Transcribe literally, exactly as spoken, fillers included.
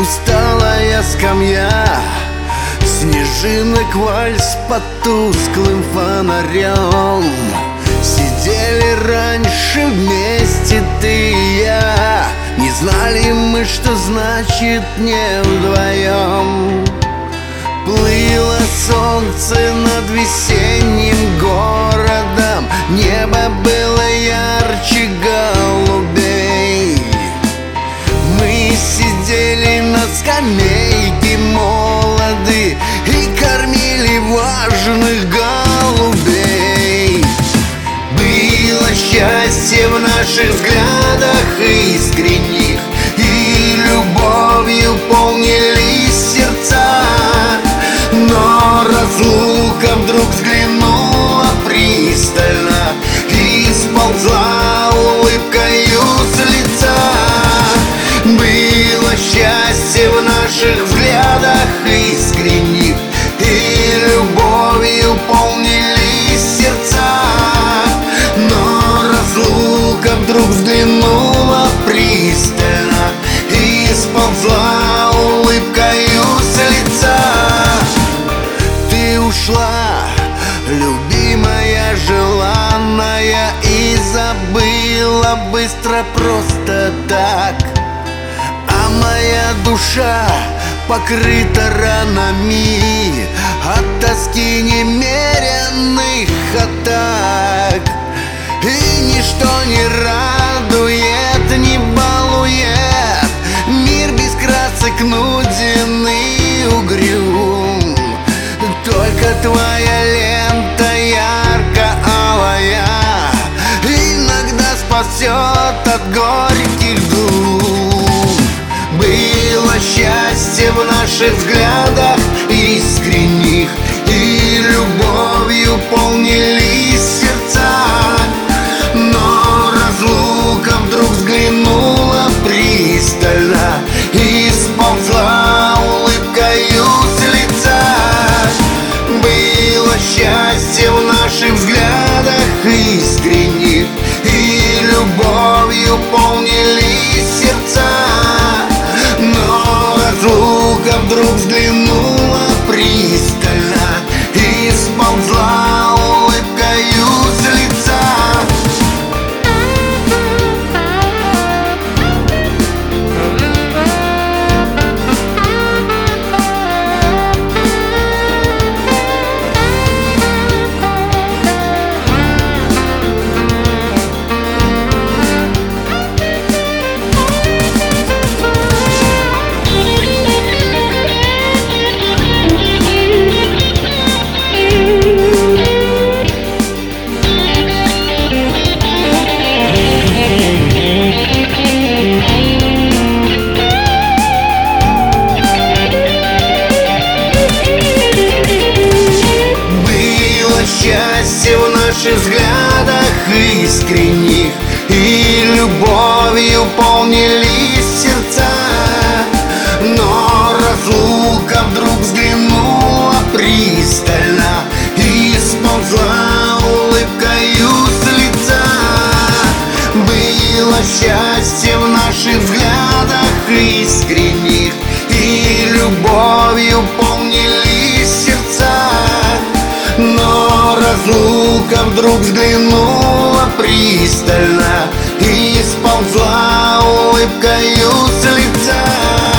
усталая скамья, снежинок вальс под тусклым фонарем. Сидели раньше вместе ты и я, не знали мы, что значит не вдвоем. Плыло солнце над весенним городом, небо было ярче голубей. Мы сидели на скамейке молоды и кормили важных голубей. Было счастье в наших взглядах искренних, и любовью полнились сердца. Но разлука вдруг взглянула пристально и сползла улыбкою с лица. Было счастье в наших взглядах искренних, и любовью полнились сердца. Но разлука вдруг взглянула пристально и сползла улыбкою с лица. Ты ушла, любимая, желанная, и забыла быстро просто так. А моя душа покрыта ранами от тоски немеренных атак. И ничто не радует, не балует, мир без красок нуден и угрюм. Только твоя лента ярко-алая иногда спасет от горьких дум. Было счастье в наших взглядах искренних, и любовью полнились сердца. Но разлука вдруг взглянула пристально и сползла улыбкою с лица. Было счастье в наших взглядах искренних, и любовью полнились сердца. Но разлука вдруг взглянула пристально и сползла улыбкою с лица. Счастье в наших взглядах искренних, и любовью полнились сердца. Но разлука вдруг взглянула пристально и сползла улыбкою с лица. Было счастье в наших взглядах искренних, и любовью полнились сердца. Но разлука вдруг взглянула пристально и сползла улыбкою с лица.